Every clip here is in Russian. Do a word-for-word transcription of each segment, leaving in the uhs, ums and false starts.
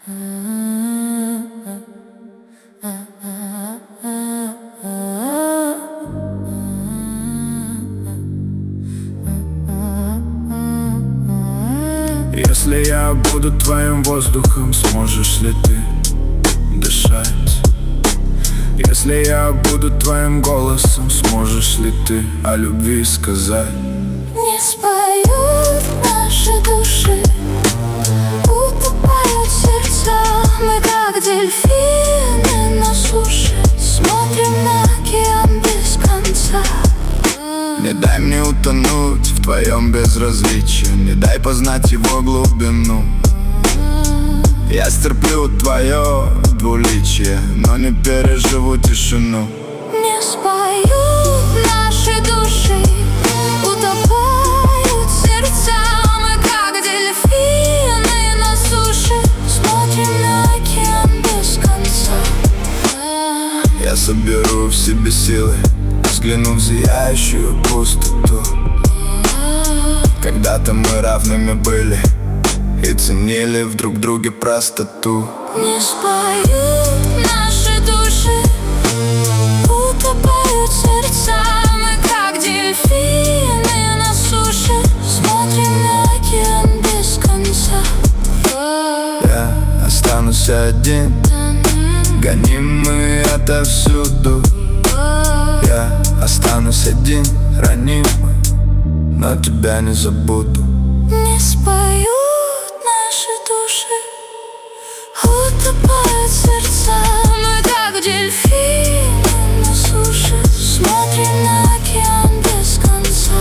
Если я буду твоим воздухом, сможешь ли ты дышать? Если я буду твоим голосом, сможешь ли ты о любви сказать? Не споют наши души, утопают сердца. Мы как дельфины на суше, смотрим на океан без конца. Не дай мне утонуть в твоем безразличии, не дай познать его глубину. Я стерплю твое двуличие, но не переживу тишину. Не споют наши души, утопают сердца. Мы как дельфины на суше, смотрим на океан без конца. Я соберу в себе силы, взгляну в зияющую пустоту. Когда-то мы равными были и ценили в друг друге простоту. Не споют наши души, утопают сердца. Мы как дельфины на суше, смотрим на океан без конца. Я останусь один, гонимый отовсюду. Я останусь один, ранимый, но тебя не забуду. Не споют наши души, утопают сердца. Мы как дельфины на суше, смотрим на океан без конца.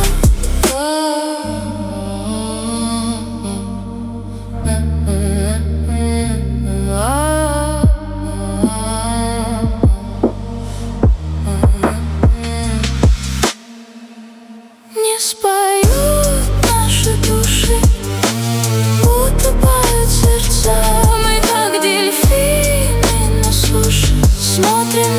Не споют наши души, утопают сердца. Мы как дельфины на суше, смотрим